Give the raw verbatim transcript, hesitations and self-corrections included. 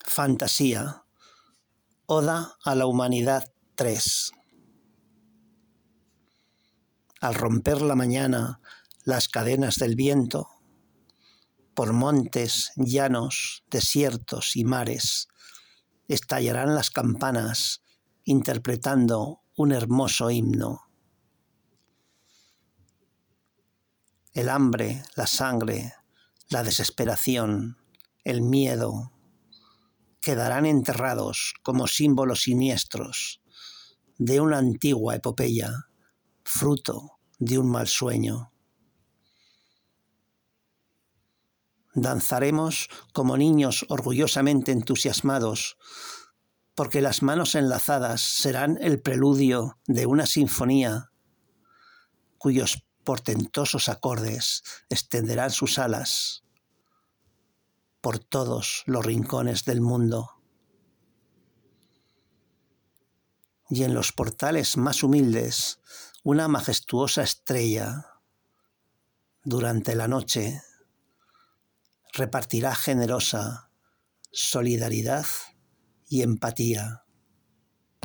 Fantasía. Oda a la humanidad tres. Al romper la mañana las cadenas del viento, por montes, llanos, desiertos y mares, estallarán las campanas interpretando un hermoso himno. El hambre, la sangre, la desesperación, el miedo, quedarán enterrados como símbolos siniestros de una antigua epopeya, fruto de un mal sueño. Danzaremos como niños orgullosamente entusiasmados, porque las manos enlazadas serán el preludio de una sinfonía cuyos portentosos acordes extenderán sus alas por todos los rincones del mundo. Y en los portales más humildes, una majestuosa estrella, durante la noche, repartirá generosa solidaridad y empatía.